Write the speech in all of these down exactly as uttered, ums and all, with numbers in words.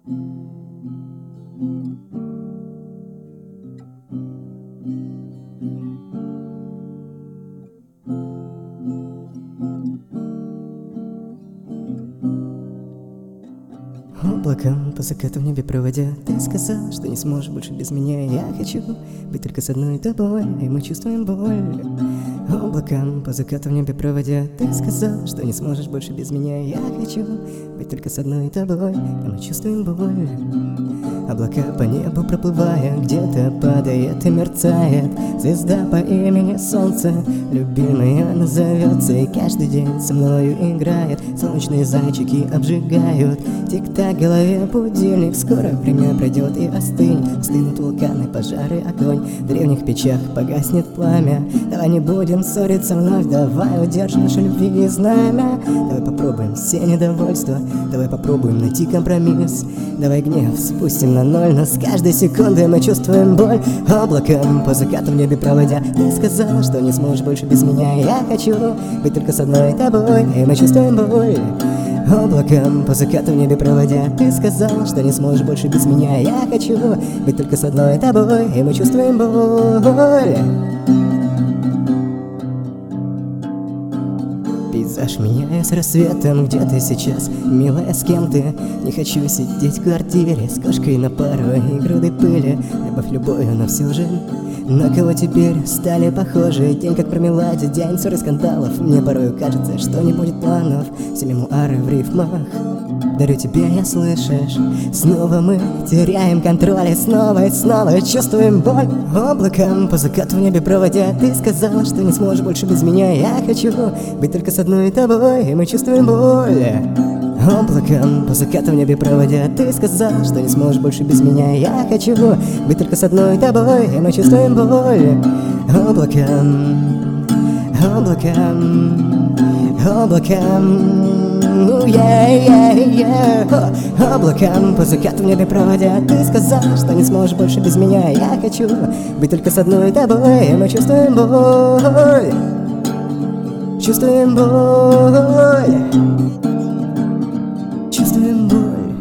Облаком по закату в небе проводя, ты сказал, что не сможешь больше без меня. Я хочу быть только с одной тобой, и мы чувствуем боль. Облаком по закату в небе проводя, ты сказал, что не сможешь больше без меня. Я хочу быть только с одной тобой, и мы чувствуем боль. Облака по небу проплывая, где-то падает и мерцает звезда по имени Солнце. Любимая она зовется и каждый день со мною играет. Солнечные зайчики обжигают, тик-так в голове будильник. Скоро время пройдет и остынет, стынут вулканы, пожары, огонь. В древних печах погаснет пламя. Давай не будем ссориться вновь, давай удержим наши любви и знамя. Давай попробуем все недовольства, давай попробуем найти компромисс. Давай гнев спустим на ноль, но с каждой секундой мы чувствуем боль. Облаком по закату в небе проводя, ты сказал, что не сможешь больше без меня. Я хочу быть только с одной тобой, и мы чувствуем боль. Облаком по закату в небе проводя, ты сказал, что не сможешь больше без меня. Я хочу быть только с одной тобой, и мы чувствуем боль. Пейзаж меняя с рассветом, где ты сейчас, милая, с кем ты? Не хочу сидеть в квартире с кошкой на пару и грудой пыли. Любовь любовью, но все же на кого теперь стали похожи? День как промелодия, день ссор и скандалов. Мне порою кажется, что не будет планов. Все мемуары в рифмах дарю тебе, я слышишь? Снова мы теряем контроль, и снова и снова чувствуем боль. Облаком по закату в небе проводя, ты сказал, что не сможешь больше без меня. Я хочу быть только с одной тобой, и мы чувствуем боль. Облаком по закату в небе проводя, ты сказал, что не сможешь больше без меня. Я хочу быть только с одной тобой, и мы чувствуем боль. Облаком, облаком, облаком, oh, yeah, yeah, yeah. Облаком по закату в небе проводя, ты сказал, что не сможешь больше без меня. Я хочу быть только с одной тобой, и мы чувствуем боль. Чувствуем боль. Чувствуем боль.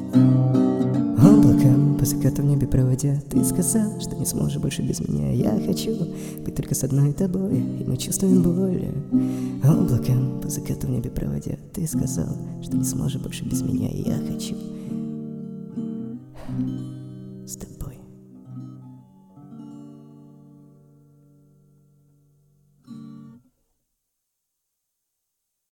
Облаком по закату в небе проводя, ты сказал, что не сможешь больше без меня. Я хочу быть только с одной тобой, и мы чувствуем боль. Облаком по закату в небе проводя, ты сказал, что не сможешь больше без меня. Я хочу